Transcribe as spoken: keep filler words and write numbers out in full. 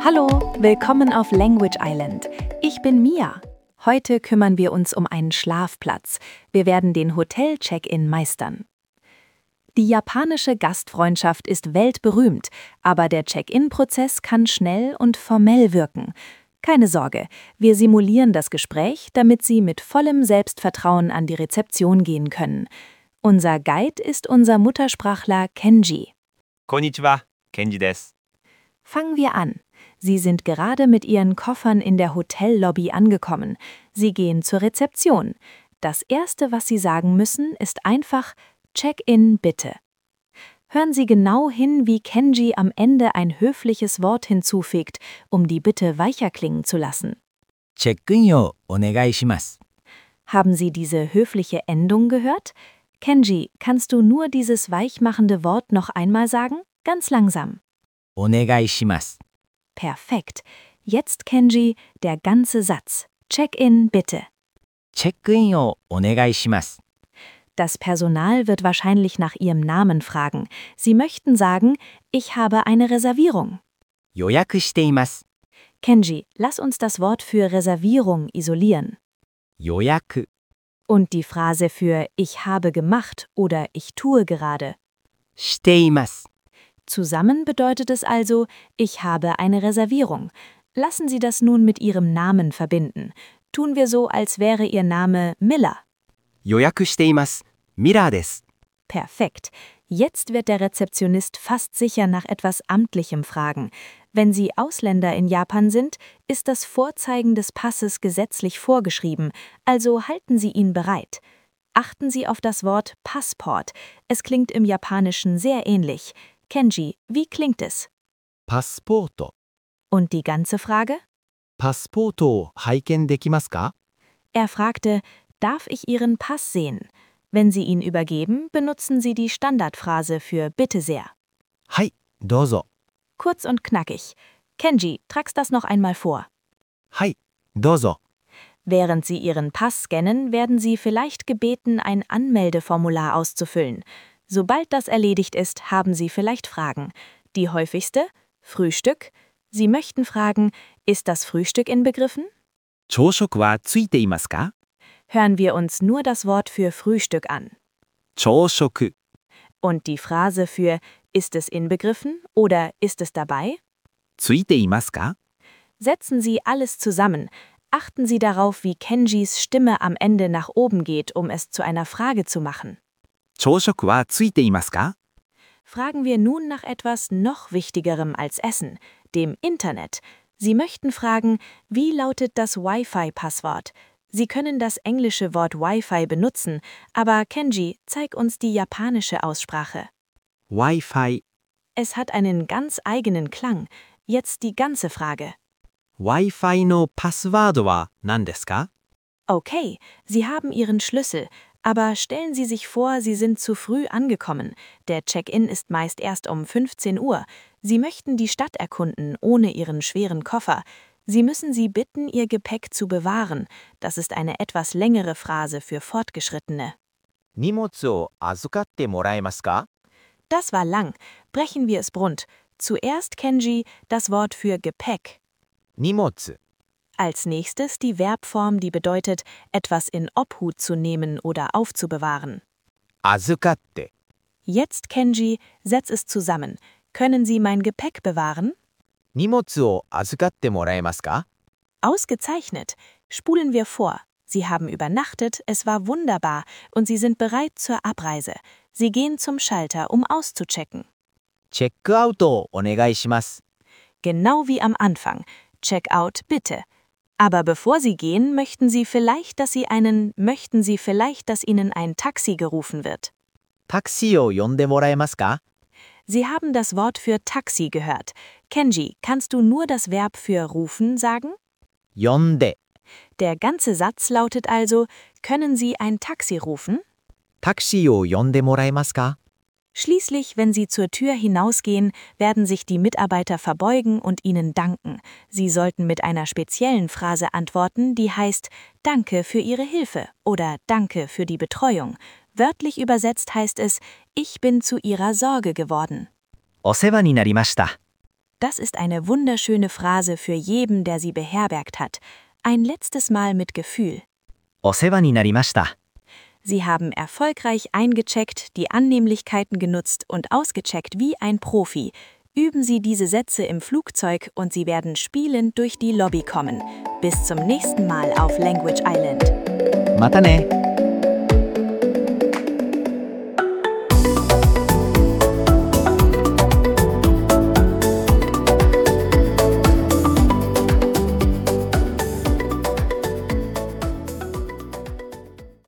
Hallo, willkommen auf Language Island. Ich bin Mia. Heute kümmern wir uns um einen Schlafplatz. Wir werden den Hotel-Check-in meistern. Die japanische Gastfreundschaft ist weltberühmt, aber der Check-in-Prozess kann schnell und formell wirken. Keine Sorge, wir simulieren das Gespräch, damit Sie mit vollem Selbstvertrauen an die Rezeption gehen können. Unser Guide ist unser Muttersprachler Kenji. Konnichiwa, Kenji desu. Fangen wir an. Sie sind gerade mit Ihren Koffern in der Hotellobby angekommen. Sie gehen zur Rezeption. Das Erste, was Sie sagen müssen, ist einfach Check-in bitte. Hören Sie genau hin, wie Kenji am Ende ein höfliches Wort hinzufügt, um die Bitte weicher klingen zu lassen. チェックインをお願いします。 Haben Sie diese höfliche Endung gehört? Kenji, kannst du nur dieses weichmachende Wort noch einmal sagen? Ganz langsam. お願いします。 Perfekt. Jetzt, Kenji, der ganze Satz. Check-in bitte. チェックインをお願いします。 Das Personal wird wahrscheinlich nach Ihrem Namen fragen. Sie möchten sagen, ich habe eine Reservierung. 予約しています。 Kenji, lass uns das Wort für Reservierung isolieren. 予約 Und die Phrase für ich habe gemacht oder ich tue gerade. しています。 Zusammen bedeutet es also, ich habe eine Reservierung. Lassen Sie das nun mit Ihrem Namen verbinden. Tun wir so, als wäre Ihr Name Miller. 予約しています。ミラーです。 Perfekt. Jetzt wird der Rezeptionist fast sicher nach etwas Amtlichem fragen. Wenn Sie Ausländer in Japan sind, ist das Vorzeigen des Passes gesetzlich vorgeschrieben, also halten Sie ihn bereit. Achten Sie auf das Wort Passport. Es klingt im Japanischen sehr ähnlich. Kenji, wie klingt es? パスポート。 Und die ganze Frage? パスポートを拝見できますか？ Er fragte, darf ich Ihren Pass sehen? Wenn Sie ihn übergeben, benutzen Sie die Standardphrase für Bitte sehr. はい、どうぞ。 Kurz und knackig. Kenji, tragst das noch einmal vor. はい、どうぞ。 Während Sie Ihren Pass scannen, werden Sie vielleicht gebeten, ein Anmeldeformular auszufüllen. Sobald das erledigt ist, haben Sie vielleicht Fragen. Die häufigste? Frühstück? Sie möchten fragen, ist das Frühstück inbegriffen? 朝食はついていますか？ Hören wir uns nur das Wort für Frühstück an. 朝食 Und die Phrase für ist es inbegriffen oder ist es dabei? ついていますか？ Setzen Sie alles zusammen. Achten Sie darauf, wie Kenjis Stimme am Ende nach oben geht, um es zu einer Frage zu machen. 朝食はついていますか？ Fragen wir nun nach etwas noch Wichtigerem als Essen, dem Internet. Sie möchten fragen, wie lautet das Wi-Fi-Passwort? Sie können das englische Wort Wi-Fi benutzen, aber Kenji, zeig uns die japanische Aussprache. Wi-Fi Es hat einen ganz eigenen Klang. Jetzt die ganze Frage. Wi-Fi のパスワードは何ですか？ Okay, Sie haben Ihren Schlüssel, aber stellen Sie sich vor, Sie sind zu früh angekommen. Der Check-in ist meist erst um fünfzehn Uhr. Sie möchten die Stadt erkunden, ohne Ihren schweren Koffer. Sie müssen Sie bitten, Ihr Gepäck zu bewahren. Das ist eine etwas längere Phrase für Fortgeschrittene. 荷物を預かってもらえますか？ Das war lang. Brechen wir es bunt. Zuerst, Kenji, das Wort für Gepäck. 荷物。 Als nächstes die Verbform, die bedeutet, etwas in Obhut zu nehmen oder aufzubewahren. 預かって。 Jetzt, Kenji, setz es zusammen. Können Sie mein Gepäck bewahren? 荷物を預かってもらえますか？ Ausgezeichnet. Spulen wir vor. Sie haben übernachtet, es war wunderbar und Sie sind bereit zur Abreise. Sie gehen zum Schalter, um auszuchecken. チェックアウトをお願いします。 Genau wie am Anfang. Check-out bitte. Aber bevor Sie gehen, möchten Sie vielleicht, dass Sie einen, möchten Sie vielleicht, dass Ihnen ein Taxi gerufen wird. タクシーを呼んでもらえますか？ Sie haben das Wort für Taxi gehört. Kenji, kannst du nur das Verb für rufen sagen? 呼んで。 Der ganze Satz lautet also, können Sie ein Taxi rufen? タクシーを呼んでもらえますか？ Schließlich, wenn Sie zur Tür hinausgehen, werden sich die Mitarbeiter verbeugen und Ihnen danken. Sie sollten mit einer speziellen Phrase antworten, die heißt Danke für Ihre Hilfe oder Danke für die Betreuung. Wörtlich übersetzt heißt es, ich bin zu Ihrer Sorge geworden. お世話になりました。 Das ist eine wunderschöne Phrase für jeden, der sie beherbergt hat. Ein letztes Mal mit Gefühl. お世話になりました。 Sie haben erfolgreich eingecheckt, die Annehmlichkeiten genutzt und ausgecheckt wie ein Profi. Üben Sie diese Sätze im Flugzeug und Sie werden spielend durch die Lobby kommen. Bis zum nächsten Mal auf Language Island. またね。